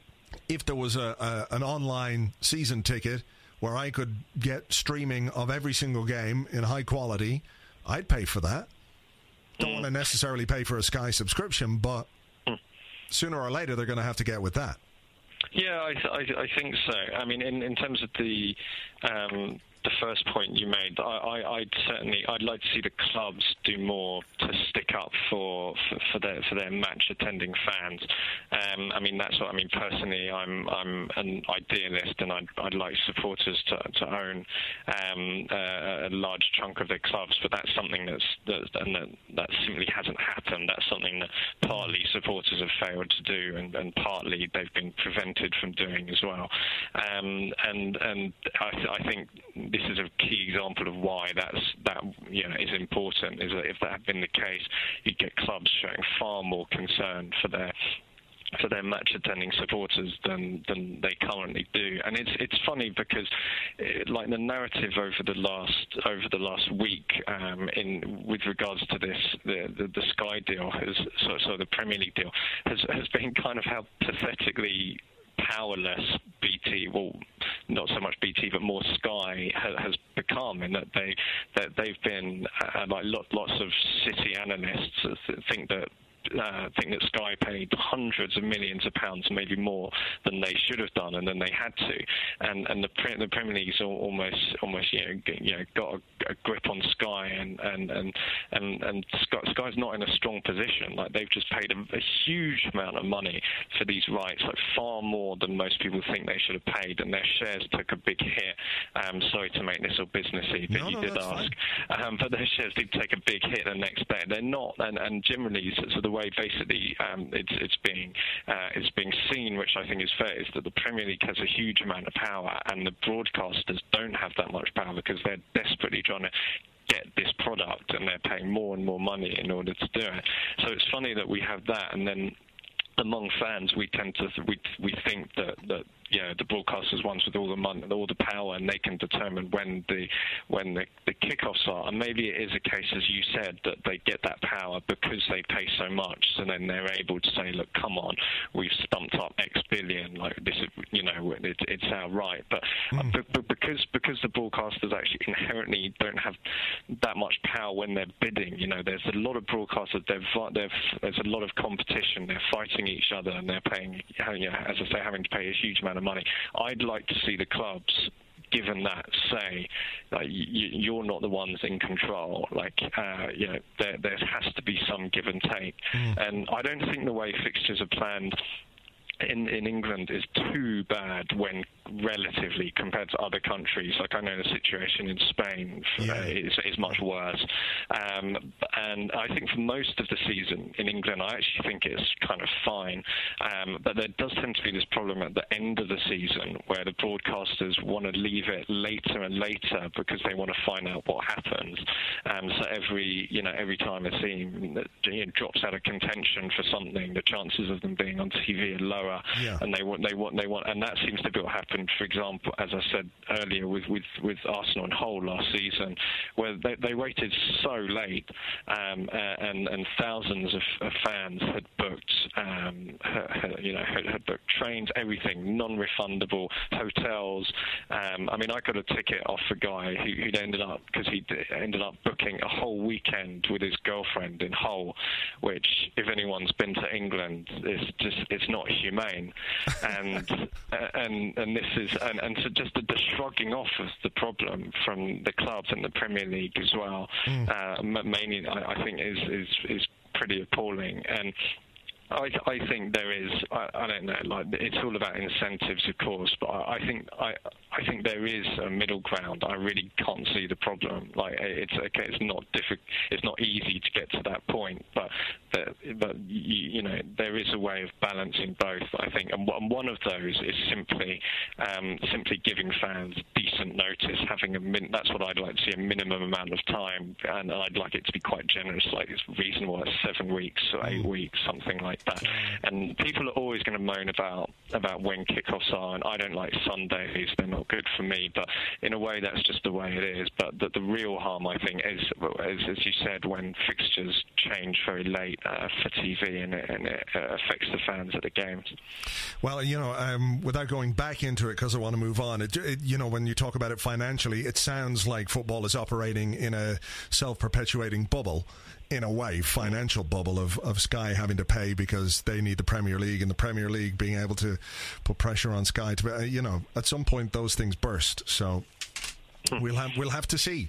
if there was a, a an online season ticket where I could get streaming of every single game in high quality, I'd pay for that. Don't mm. want to necessarily pay for a Sky subscription, but mm. sooner or later they're going to have to get with that. Yeah, I, I, I think so. I mean, in, in terms of the um, the first point you made, I, I, I'd certainly I'd like to see the clubs do more to stick up for for, for their for their match attending fans. Um, I mean, that's what I mean. Personally, I'm I'm an idealist, and I'd I'd like supporters to to own um, a, a large chunk of their clubs. But that's something that's, that's and that that simply hasn't happened. That's something that partly supporters have failed to do, and, and partly they've been prevented from doing as well. Um, and and I, I think this is a key example of why that's that you know is important. Is that if that had been the case, you'd get clubs showing far more concern for their for their match-attending supporters than than they currently do. And it's it's funny because, it, like the narrative over the last over the last week, um, in with regards to this, the the, the Sky deal, has so, so the Premier League deal has has been kind of how pathetically powerless B T, well, not so much B T, but more Sky ha, has become, in that they that they've been uh, like lot, lots of city analysts think that. Uh, think that Sky paid hundreds of millions of pounds, maybe more than they should have done, and then they had to. And and the the Premier League's almost almost you know you know got a, a grip on Sky, and and and and, and Sky, Sky's not in a strong position. Like, they've just paid a, a huge amount of money for these rights, like far more than most people think they should have paid, and their shares took a big hit. Um, sorry to make this all businessy, but no, you no, did ask. Um, but their shares did take a big hit the next day. They're not, and and generally, so, so the way basically um, it's it's being uh, it's being seen, which I think is fair, is that the Premier League has a huge amount of power, and the broadcasters don't have that much power because they're desperately trying to get this product, and they're paying more and more money in order to do it. So it's funny that we have that, and then among fans we tend to we we think that that you know, the broadcasters ones with all the money, all the power, and they can determine when the when the, the kickoffs are. And maybe it is a case, as you said, that they get that power because they pay so much, so then they're able to say, look, come on, we've stumped up X billion, like this is, you know, it, it's our right. But, mm. but, but because because the broadcasters actually inherently don't have that much power when they're bidding, you know, there's a lot of broadcasters, they've, they've, there's a lot of competition, they're fighting each other, and they're paying, you know, as I say, having to pay a huge amount of money. I'd like to see the clubs, given that, say, like, you, you're not the ones in control. Like, uh, you know, there, there has to be some give and take. Mm. And I don't think the way fixtures are planned in, in England is too bad when relatively compared to other countries. Like, I know the situation in Spain yeah. uh, is, is much worse. Um, and I think for most of the season in England, I actually think it's kind of fine. Um, but there does tend to be this problem at the end of the season where the broadcasters want to leave it later and later because they want to find out what happens. Um, so every, you know, every time a team that, you know, drops out of contention for something, the chances of them being on T V are lower. Yeah. And they want, they want, they want, and that seems to be what happened, for example, as I said earlier, with, with, with Arsenal and Hull last season, where they, they waited so late, um, and, and thousands of, of fans had booked, um, had, you know, had, had booked trains, everything, non-refundable, hotels. Um, I mean, I got a ticket off a guy who, who'd ended up, because he ended up booking a whole weekend with his girlfriend in Hull, which, if anyone's been to England, is just, it's not humane. And and and this is and, and so just the, the shrugging off of the problem from the clubs and the Premier League as well, mm. uh, mainly I, I think is, is is pretty appalling. And I, I think there is, I, I don't know, like, it's all about incentives, of course, but I, I think I I think there is a middle ground. I really can't see the problem. Like, it's okay, it's not difficult, it's not easy to get to that point, but the, but you, you know, there is a way of balancing both, I think, and one of those is simply um, simply giving fans decent notice, having a min- that's what I'd like to see, a minimum amount of time, and I'd like it to be quite generous, like it's reasonable, like seven weeks or eight weeks, something like that. And people are always going to moan about about when kickoffs are, and I don't like Sundays, they're not good for me, but in a way that's just the way it is. But the, the real harm, I think, is, is, as you said, when fixtures change very late uh, for T V, and it, and it uh, affects the fans at the games. Well, you know, um, without going back into it, because I want to move on, it, it, you know, when you talk about it financially, it sounds like football is operating in a self-perpetuating bubble, in a way, financial bubble of, of Sky having to pay because they need the Premier League, and the Premier League being able to put pressure on Sky to, you know, at some point those things burst. So we'll have we'll have to see.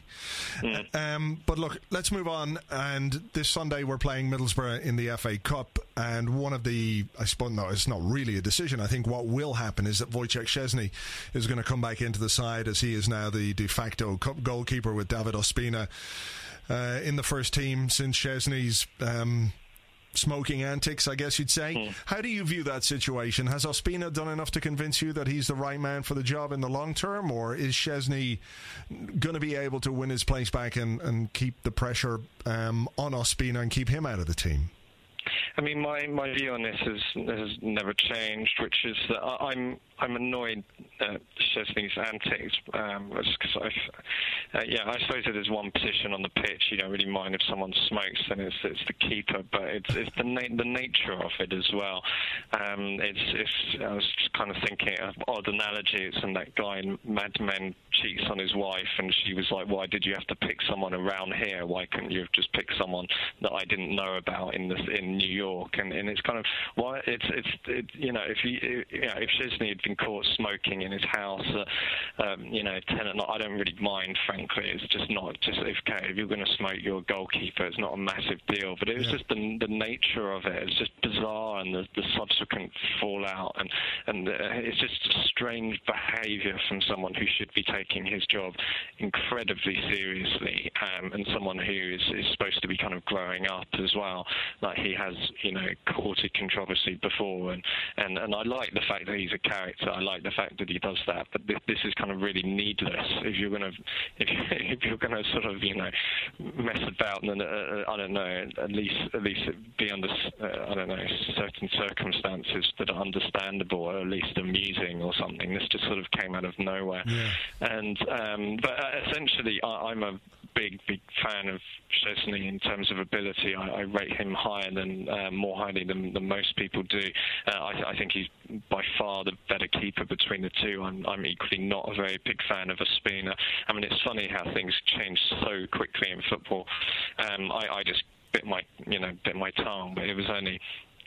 Um, but look, let's move on. And this Sunday we're playing Middlesbrough in the F A Cup, and one of the, I suppose, no, it's not really a decision. I think what will happen is that Wojciech Szczesny is going to come back into the side, as he is now the de facto cup goalkeeper with David Ospina Uh, in the first team since Szczesny's um, smoking antics, I guess you'd say. Mm. How do you view that situation? Has Ospina done enough to convince you that he's the right man for the job in the long term, or is Szczesny going to be able to win his place back and, and keep the pressure um, on Ospina and keep him out of the team? I mean, my, my view on this has, has never changed, which is that I, I'm I'm annoyed at Szczesny's antics, um, because I, uh, yeah, I suppose if there's one position on the pitch you don't really mind if someone smokes, then it's it's the keeper, but it's it's the na- the nature of it as well. Um, it's it's I was just kind of thinking of odd analogy. It's when that guy in Mad Men cheats on his wife, and she was like, "Why did you have to pick someone around here? Why couldn't you have just picked someone that I didn't know about in this in New York?" And and it's kind of why it's it's it, you know if you it, you know if Szczesny had been caught smoking in his house, uh, um, you know, tenant, I don't really mind, frankly. It's just not just if, okay, if you're going to smoke your goalkeeper, it's not a massive deal. But it was yeah. just the the nature of it. It's just bizarre, and the, the subsequent fallout, and and uh, it's just strange behaviour from someone who should be taking his job incredibly seriously, um, and someone who is, is supposed to be kind of growing up as well. Like, he has, you know, courted controversy before, and, and, and I like the fact that he's a character. character. I like the fact that he does that, but this, this is kind of really needless. If you're going to, if, you, if you're going to sort of, you know, mess about, and uh, I don't know, at least at least be under, uh, I don't know, certain circumstances that are understandable, or at least amusing or something. This just sort of came out of nowhere. Yeah. And um, but uh, essentially, I, I'm a big, big fan of Szczesny in terms of ability. I, I rate him higher than, uh, more highly than, than most people do. Uh, I, th- I think he's by far the better keeper between the two. I'm, I'm equally not a very big fan of Ospina. I mean, it's funny how things change so quickly in football. Um, I, I just bit my, you know, bit my tongue, but it was only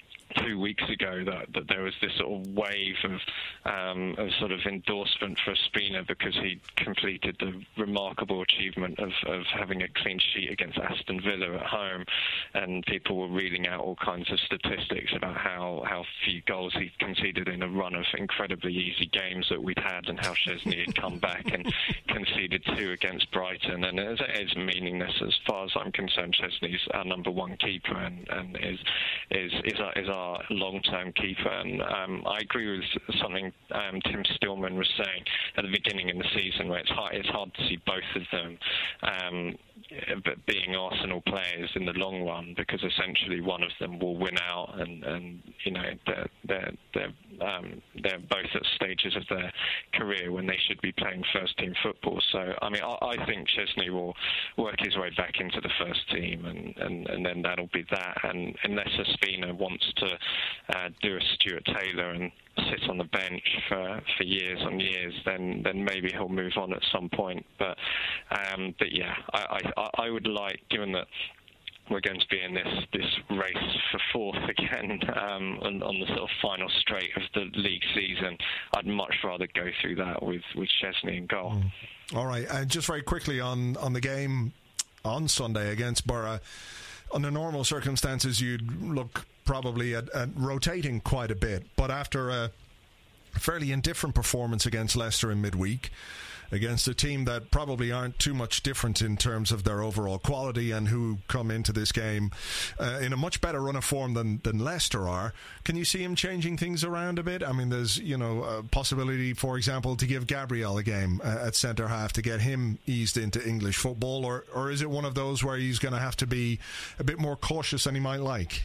two weeks ago that, that there was this sort of wave of, um, of sort of endorsement for Ospina because he completed the remarkable achievement of, of having a clean sheet against Aston Villa at home, and people were reading out all kinds of statistics about how, how few goals he conceded in a run of incredibly easy games that we'd had, and how Szczesny had come back and conceded two against Brighton, and it is meaningless as far as I'm concerned. Szczesny's our number one keeper and, and is is is our, is our Our long-term keeper, and um, I agree with something um, Tim Stillman was saying at the beginning of the season, where it's hard, it's hard to see both of them um, but being Arsenal players in the long run, because essentially one of them will win out, and, and you know they're they're they're, um, they're both at stages of their career when they should be playing first-team football. So I mean, I, I think Szczesny will work his way back into the first team, and, and, and then that'll be that. And unless Ospina wants to uh, do a Stuart Taylor and sit on the bench for, for years on years, then then maybe he'll move on at some point. But um, but yeah, I, I I would like, given that we're going to be in this, this race for fourth again um, on, on the sort of final straight of the league season, I'd much rather go through that with, with Szczesny in goal. Mm. All right, and uh, just very quickly on, on the game on Sunday against Borough, under normal circumstances you'd look probably at, at rotating quite a bit, but after a fairly indifferent performance against Leicester in midweek, against a team that probably aren't too much different in terms of their overall quality and who come into this game uh, in a much better run of form than, than Leicester are, can you see him changing things around a bit? I mean, there's, you know, a possibility, for example, to give Gabriel a game uh, at centre-half to get him eased into English football, or, or is it one of those where he's going to have to be a bit more cautious than he might like?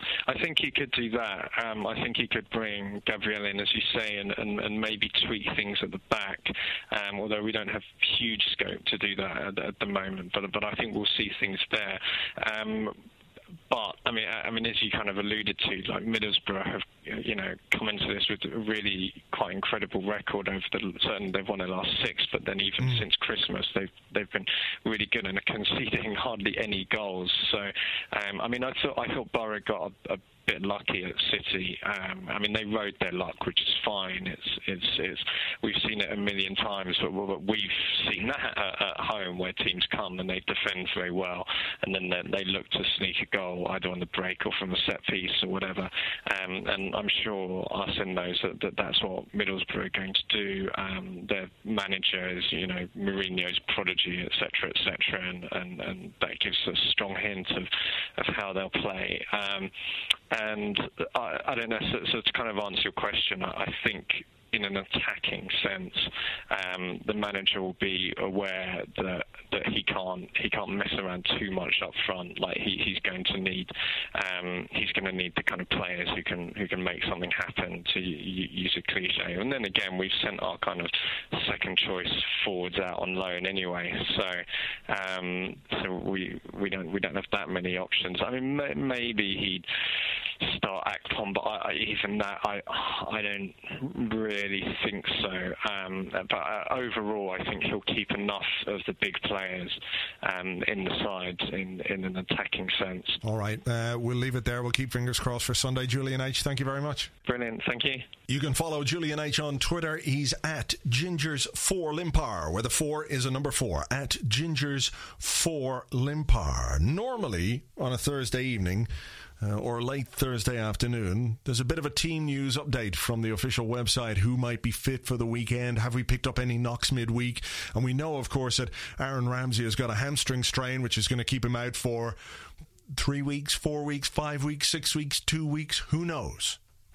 I think he could do that. Um, I think he could bring Gabriel in, as you say, and, and, and maybe tweak things at the back, um, although we don't have huge scope to do that at, at the moment. But but I think we'll see things there. Um, But I mean, I mean, as you kind of alluded to, like Middlesbrough have, you know, come into this with a really quite incredible record over the. Certainly, they've won their last six, but then even mm. since Christmas, they've they've been really good and are conceding hardly any goals. So, um, I mean, I thought I thought Borough got a, a bit lucky at City. Um, I mean, they rode their luck, which is fine. It's it's it's we've seen it a million times, but, but we've seen that at, at home where teams come and they defend very well, and then they, they look to sneak a goal either on the break or from a set piece or whatever. Um, and I'm sure Arsene knows that, that that's what Middlesbrough are going to do. Um, their manager is, you know, Mourinho's prodigy, et cetera, et cetera, and, and, and that gives a strong hint of, of how they'll play. Um, and I, I don't know, so, so to kind of answer your question, I, I think in an attacking sense, um, the manager will be aware that that he can't he can't mess around too much up front. Like he, he's going to need um, he's going to need the kind of players who can who can make something happen, to y- use a cliche. And then again, we've sent our kind of second choice forwards out on loan anyway, so um, so we we don't we don't have that many options. I mean, may, maybe he'd start Akpom, but I, I, even that I I don't really think so. Um, but uh, overall, I think he'll keep enough of the big players um, in the side in, in an attacking sense. All right, uh, we'll leave it there. We'll keep fingers crossed for Sunday. Julian H, thank you very much. Brilliant, thank you. You can follow Julian H on Twitter. He's at Gingers four Limpar, where the four is a number four, at Gingers four Limpar. Normally, on a Thursday evening, Uh, or late Thursday afternoon, there's a bit of a team news update from the official website. Who might be fit for the weekend? Have we picked up any knocks midweek? And we know, of course, that Aaron Ramsey has got a hamstring strain, which is going to keep him out for three weeks, four weeks, five weeks, six weeks, two weeks. Who knows?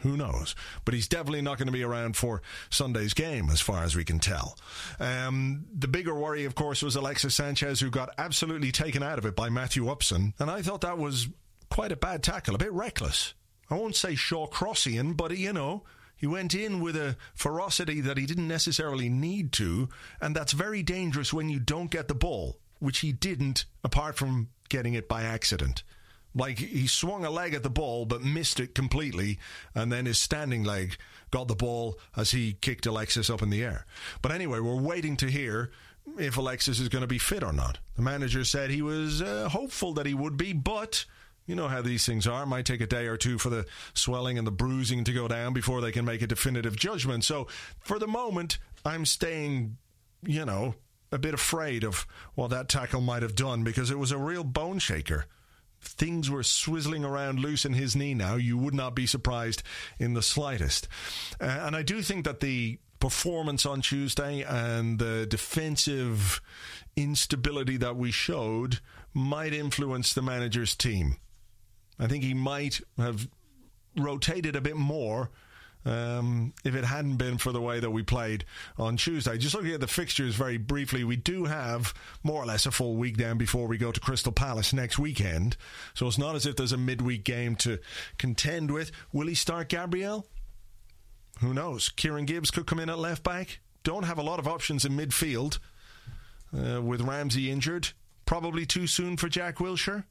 Who knows? But he's definitely not going to be around for Sunday's game, as far as we can tell. Um, the bigger worry, of course, was Alexis Sanchez, who got absolutely taken out of it by Matthew Upson. And I thought that was quite a bad tackle, a bit reckless. I won't say Shawcrossian, but, you know, he went in with a ferocity that he didn't necessarily need to. And that's very dangerous when you don't get the ball, which he didn't, apart from getting it by accident. Like, he swung a leg at the ball, but missed it completely, and then his standing leg got the ball as he kicked Alexis up in the air. But anyway, we're waiting to hear if Alexis is going to be fit or not. The manager said he was uh, hopeful that he would be, but you know how these things are. It might take a day or two for the swelling and the bruising to go down before they can make a definitive judgment. So, for the moment, I'm staying, you know, a bit afraid of what that tackle might have done, because it was a real bone shaker. Things were swizzling around loose in his knee now. You would not be surprised in the slightest. Uh, and I do think that the performance on Tuesday and the defensive instability that we showed might influence the manager's team. I think he might have rotated a bit more Um, if it hadn't been for the way that we played on Tuesday. Just looking at the fixtures very briefly, we do have more or less a full week down before we go to Crystal Palace next weekend. So it's not as if there's a midweek game to contend with. Will he start Gabriel? Who knows? Kieran Gibbs could come in at left back. Don't have a lot of options in midfield uh, with Ramsey injured. Probably too soon for Jack Wilshere.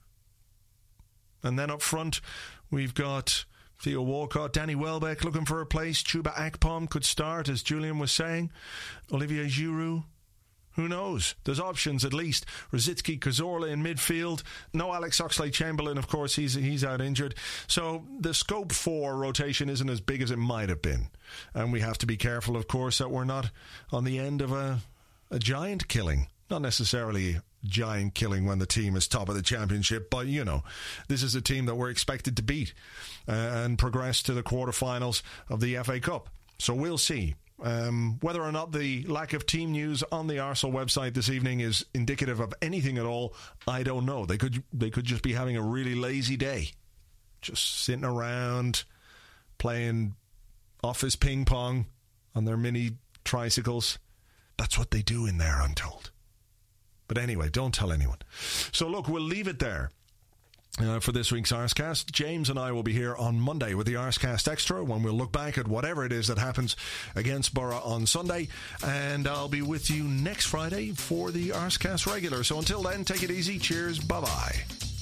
And then up front, we've got Theo Walcott, Danny Welbeck looking for a place. Chuba Akpom could start, as Julian was saying. Olivier Giroud. Who knows? There's options at least. Rosicky Cazorla in midfield. No Alex Oxlade-Chamberlain, of course, he's he's out injured. So the scope for rotation isn't as big as it might have been. And we have to be careful, of course, that we're not on the end of a, a giant killing. Not necessarily giant killing when the team is top of the championship, but, you know, this is a team that we're expected to beat uh, and progress to the quarterfinals of the F A Cup. So we'll see. Um, whether or not the lack of team news on the Arsenal website this evening is indicative of anything at all, I don't know. They could they could just be having a really lazy day. Just sitting around, playing office ping pong on their mini tricycles. That's what they do in there, I'm told. But anyway, don't tell anyone. So look, we'll leave it there uh, for this week's Arscast. James and I will be here on Monday with the Arscast Extra, when we'll look back at whatever it is that happens against Borough on Sunday. And I'll be with you next Friday for the Arscast Regular. So until then, take it easy. Cheers. Bye-bye.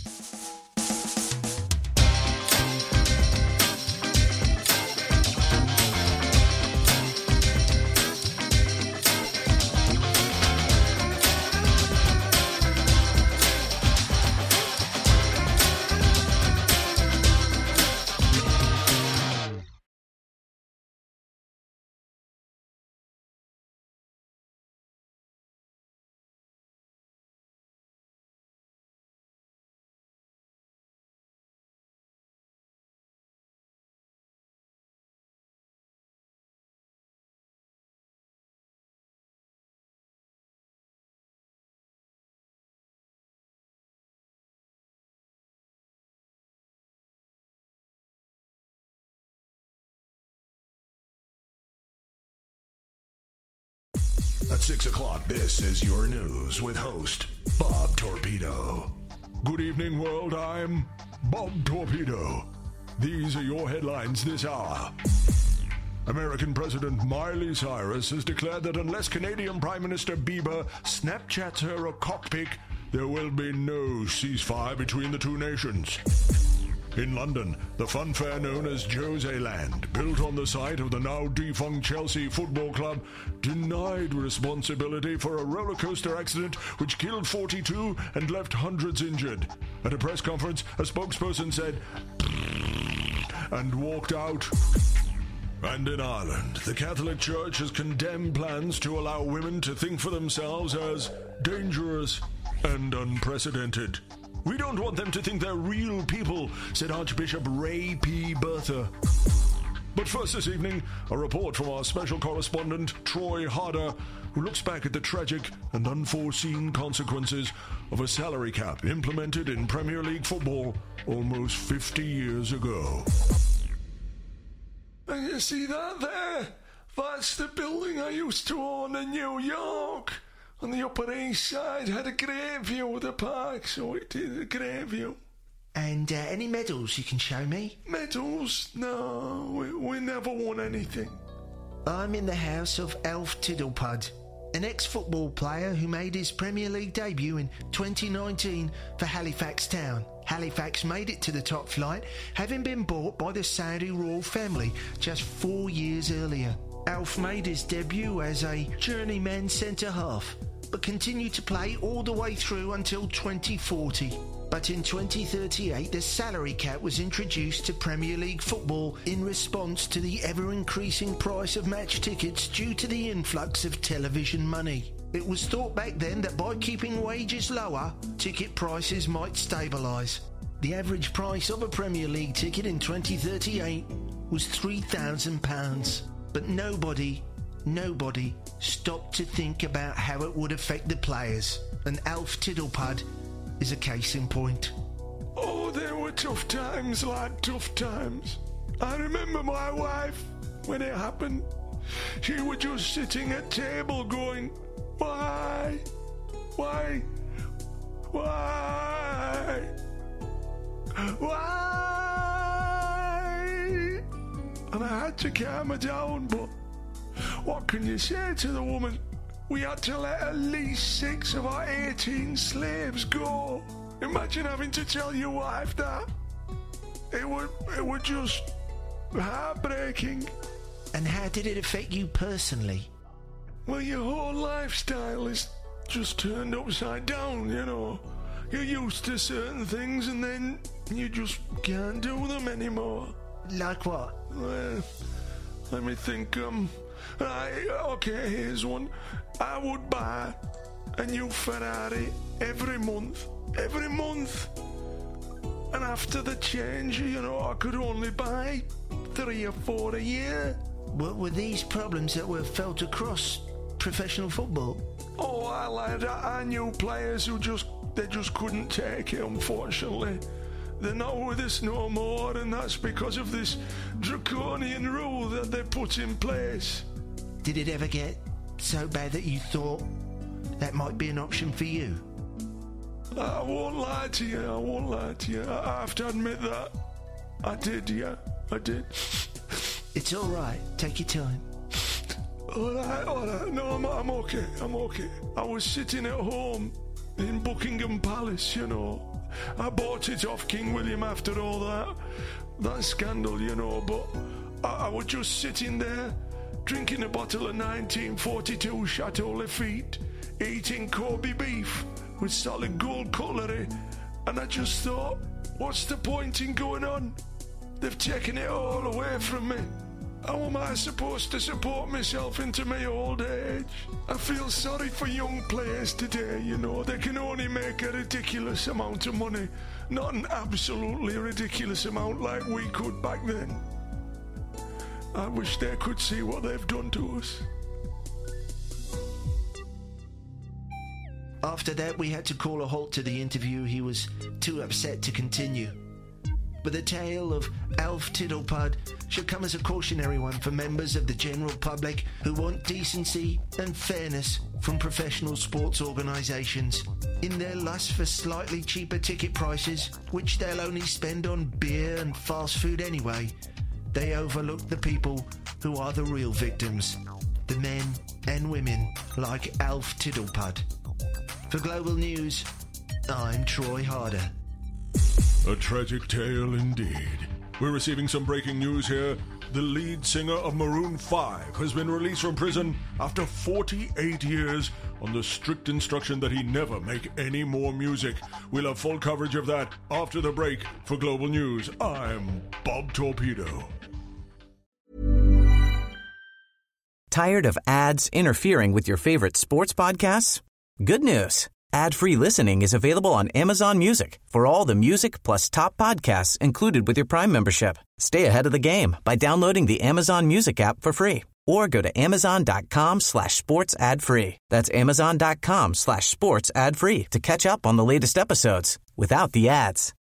At six o'clock, this is your news with host Bob Torpedo. Good evening, world. I'm Bob Torpedo. These are your headlines this hour. American President Miley Cyrus has declared that unless Canadian Prime Minister Bieber Snapchats her a cockpick, there will be no ceasefire between the two nations. In London, the fun fair known as Jose Land, built on the site of the now defunct Chelsea Football Club, denied responsibility for a roller coaster accident which killed forty-two and left hundreds injured. At a press conference, a spokesperson said, and walked out. And in Ireland, the Catholic Church has condemned plans to allow women to think for themselves as dangerous and unprecedented. We don't want them to think they're real people, said Archbishop Ray P. Bertha. But first this evening, a report from our special correspondent, Troy Harder, who looks back at the tragic and unforeseen consequences of a salary cap implemented in Premier League football almost fifty years ago. you see that there? That's the building I used to own in New York. On the Upper East Side, had a great view of the park, so it did a great view. And uh, any medals you can show me? Medals? No, we, we never won anything. I'm in the house of Alf Tiddlepud, an ex-football player who made his Premier League debut in twenty nineteen for Halifax Town. Halifax made it to the top flight, having been bought by the Saudi royal family just four years earlier. Alf made his debut as a journeyman centre-half, but continued to play all the way through until twenty forty. But in twenty thirty-eight, the salary cap was introduced to Premier League football in response to the ever-increasing price of match tickets due to the influx of television money. It was thought back then that by keeping wages lower, ticket prices might stabilise. The average price of a Premier League ticket in twenty thirty-eight was three thousand pounds. But nobody, nobody stopped to think about how it would affect the players. And Alf Tiddlepud is a case in point. Oh, there were tough times, lad, tough times. I remember my wife, when it happened, she was just sitting at table going, why, why, why, why? And I had to calm her down, but what can you say to the woman? We had to let at least six of our eighteen slaves go. Imagine having to tell your wife that. It would, it would just heartbreaking. And how did it affect you personally? Well, your whole lifestyle is just turned upside down, you know. You're used to certain things and then you just can't do them anymore. Like what? Well, let me think, um... I, okay, here's one. I would buy a new Ferrari every month. Every month. And after the change, you know, I could only buy three or four a year. What were these problems that were felt across professional football? Oh, I, lad, I knew players who just, they just couldn't take it, unfortunately. They're not with us no more, and that's because of this draconian rule that they put in place. Did it ever get so bad that you thought that might be an option for you? I won't lie to you, I won't lie to you. I have to admit that. I did, yeah, I did. It's all right, take your time. All right, all right, no, I'm, I'm okay, I'm okay. I was sitting at home in Buckingham Palace, you know. I bought it off King William after all that, that scandal, you know, but I, I was just sitting there, drinking a bottle of nineteen forty-two Chateau Lafite, eating Kobe beef with solid gold cutlery, and I just thought, what's the point in going on? They've taken it all away from me. How am I supposed to support myself into my old age? I feel sorry for young players today, you know. They can only make a ridiculous amount of money, not an absolutely ridiculous amount like we could back then. I wish they could see what they've done to us. After that, we had to call a halt to the interview. He was too upset to continue. But the tale of Alf Tiddlepud should come as a cautionary one for members of the general public who want decency and fairness from professional sports organisations. In their lust for slightly cheaper ticket prices, which they'll only spend on beer and fast food anyway, they overlook the people who are the real victims, the men and women like Alf Tiddlepud. For Global News, I'm Troy Harder. A tragic tale indeed. We're receiving some breaking news here. The lead singer of Maroon five has been released from prison after forty-eight years on the strict instruction that he never make any more music. We'll have full coverage of that after the break. For Global News, I'm Bob Torpedo. Tired of ads interfering with your favorite sports podcasts? Good news. Ad-free listening is available on Amazon Music for all the music plus top podcasts included with your Prime membership. Stay ahead of the game by downloading the Amazon Music app for free or go to amazon.com slash sports ad free. That's amazon.com slash sports ad free to catch up on the latest episodes without the ads.